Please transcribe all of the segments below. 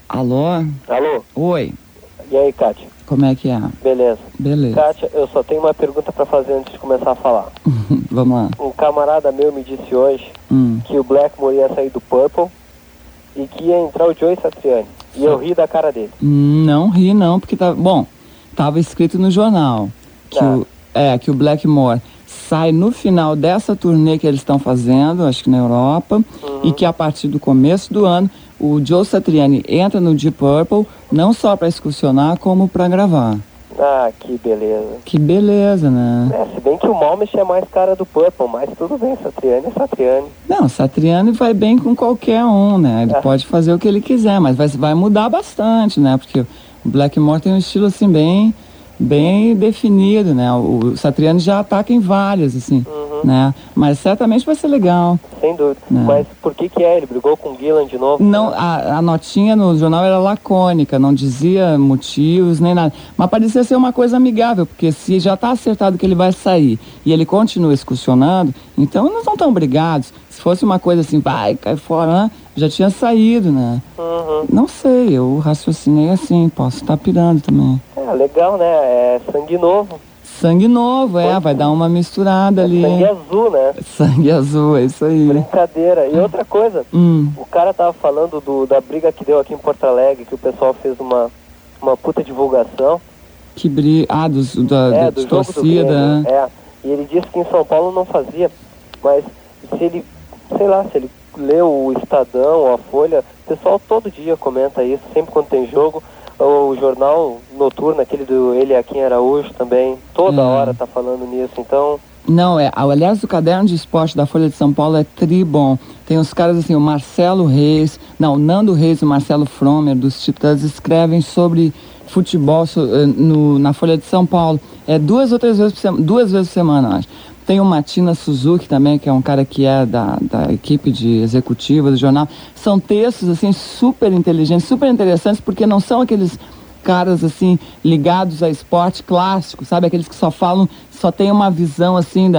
Alô? Alô? Oi, E aí, Kátia? como é que é? Beleza. Beleza. Kátia, eu só tenho uma pergunta pra fazer antes de começar a falar. Vamos lá. Um camarada meu me disse hoje que o Blackmore ia sair do Purple e que ia entrar o Joe Satriani. E eu ri da cara dele. Não ri não, porque tava escrito no jornal que o Blackmore sai no final dessa turnê que eles estão fazendo, acho que na Europa, e que a partir do começo do ano o Joe Satriani entra no Deep Purple, não só para excursionar, como para gravar. Ah, que beleza. Que beleza, né? Se bem que o Malmich é mais cara do Purple, mas tudo bem, Satriani é Satriani. Não, Satriani vai bem com qualquer um, né? Ele pode fazer o que ele quiser, mas vai mudar bastante, né? Porque o Blackmore tem um estilo assim bem definido, né? O Satriani já ataca em várias, assim, né? Mas certamente vai ser legal. Sem dúvida. Né? Mas por que é? Ele brigou com o Gillan de novo? Não, a notinha no jornal era lacônica, não dizia motivos nem nada. Mas parecia ser uma coisa amigável, porque se já está acertado que ele vai sair e ele continua excursionando, então não estão tão brigados. Se fosse uma coisa assim, vai, cai fora, né? Já tinha saído, né? Não sei, eu raciocinei assim, posso estar pirando também. Legal, né? É sangue novo. Sangue novo, vai dar uma misturada ali. Sangue azul, né? Sangue azul, é isso aí. Brincadeira. E outra coisa, o cara tava falando da briga que deu aqui em Porto Alegre, que o pessoal fez uma puta divulgação. Que briga? do de jogo torcida. Do Grêmio. E ele disse que em São Paulo não fazia, mas se ele, sei lá, se ele leu o Estadão ou a Folha, o pessoal todo dia comenta isso, sempre quando tem jogo. O jornal noturno, aquele do Ele Aqui em Araújo também, toda hora tá falando nisso, então... Não, aliás, o caderno de esporte da Folha de São Paulo é tribom. Tem uns caras assim, o Marcelo Reis, o Nando Reis e o Marcelo Fromer, dos Titãs, escrevem sobre futebol na Folha de São Paulo. Duas ou três vezes por semana, 2 vezes por semana, acho. Tem o Matina Suzuki também, que é um cara que é da equipe de executiva do jornal. São textos, assim, super inteligentes, super interessantes, porque não são aqueles caras, assim, ligados a esporte clássico, sabe? Aqueles que só tem uma visão, assim,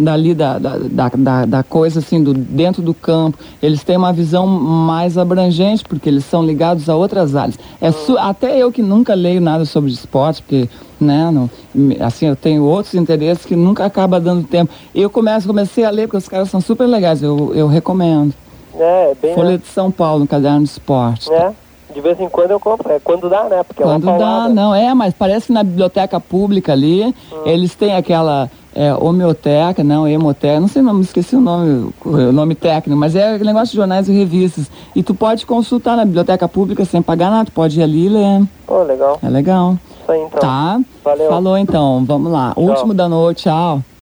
da coisa, assim, dentro do campo. Eles têm uma visão mais abrangente, porque eles são ligados a outras áreas. Até eu que nunca leio nada sobre esporte, porque, né, assim, eu tenho outros interesses que nunca acaba dando tempo. Eu comecei a ler, porque os caras são super legais, eu recomendo. Folha de São Paulo, no caderno de esporte. De vez em quando eu compro, quando dá, né? Porque quando dá, mas parece que na biblioteca pública ali, eles têm aquela homeoteca, hemoteca, não sei o nome, esqueci o nome técnico, mas é negócio de jornais e revistas. E tu pode consultar na biblioteca pública sem pagar nada, tu pode ir ali e ler. Pô, legal. É legal. Isso aí, então. Tá? Valeu. Falou então, vamos lá. Tchau. Último da noite, tchau.